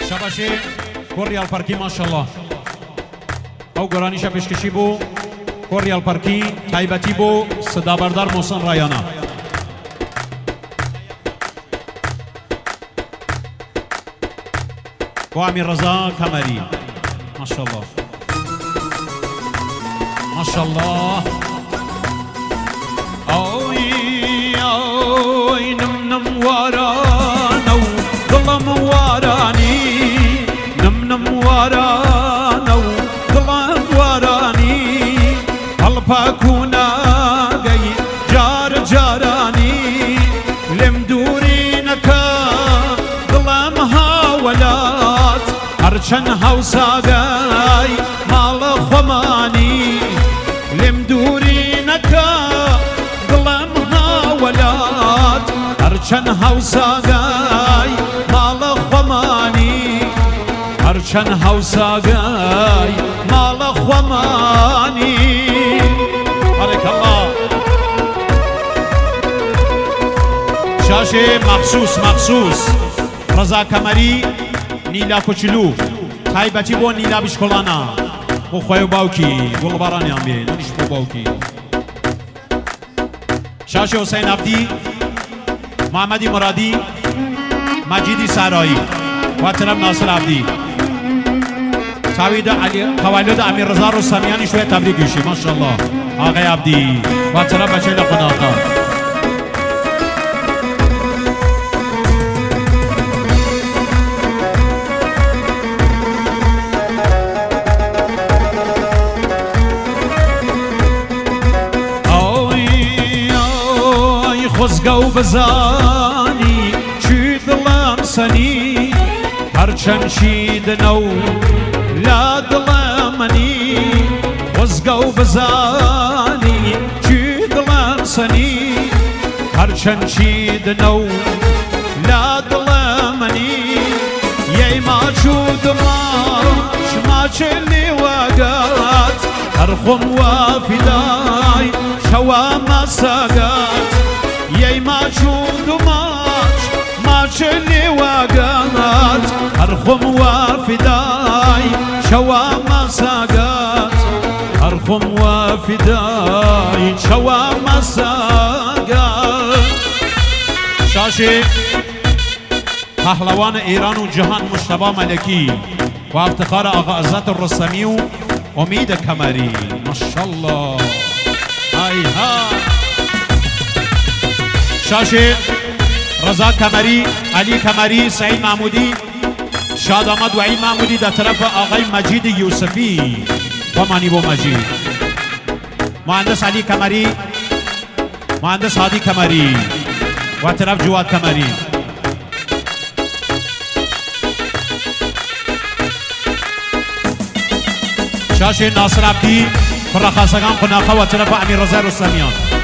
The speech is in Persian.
شبشه کوریال پارکی ماشاءالله او گرانیش پیشکشی بو کوریال پارکی تایبتی بو صدا بردار محسن رایانا و امیر رضا کمری ماشاءالله ماشاءالله اوی نم وارانو ظلم وارانی نم وارانو ظلم وارانی هلپاکونا گی جار جارانی لم دورینکا ظلم هاولات هرچن هوساگای مال خمانی لم دورینکا ظلم هاولات هرچن هوساگای مال خمانی هرچن هوساگای مال خمانی بارک الله شاشه مخصوص رضا کمری نیلا کوچلو تایبتی بو نیلا بشکلانا بو خوی باوکی گل بارانی هم بی نش بو باوکی شاشه حسین عبدی محمدی مرادی مجیدی سرایی و طرف ناصر عبدی تولد امیر رضا رستمیانی شوی تبریک گوشی ماشاءالله آقای عبدی و طرف بچه لقناقا خزگو بزانی چی دلم سنی هرچند شید نو لا دلم منی خزگو بزانی چی دلم سنی هرچند شید نو لا دلم منی یه ما شود ما چلی وقت هرخم وافدای شوا ما ساقات یه ما شود ما چلی وقت هرخم وافدای شوا ما ساقات هرخم وافدای شوا ما ساقات شاشه پهلوان ایران و جهان مجتبی ملکی و افتخار آقا عزت الرستمی و امید کمری ماشاءالله ای ها شاشه رضا کمری علی کمری سعید محمودی شاد آمد و عید محمودی در طرف آقای مجید یوسفی خمانی بو مجید مهندس علی کمری مهندس هادی کمری و طرف جواد کمری شاشه ناصر عبدی فرخاسگان قناقه و طرف امیر رضا رستمیان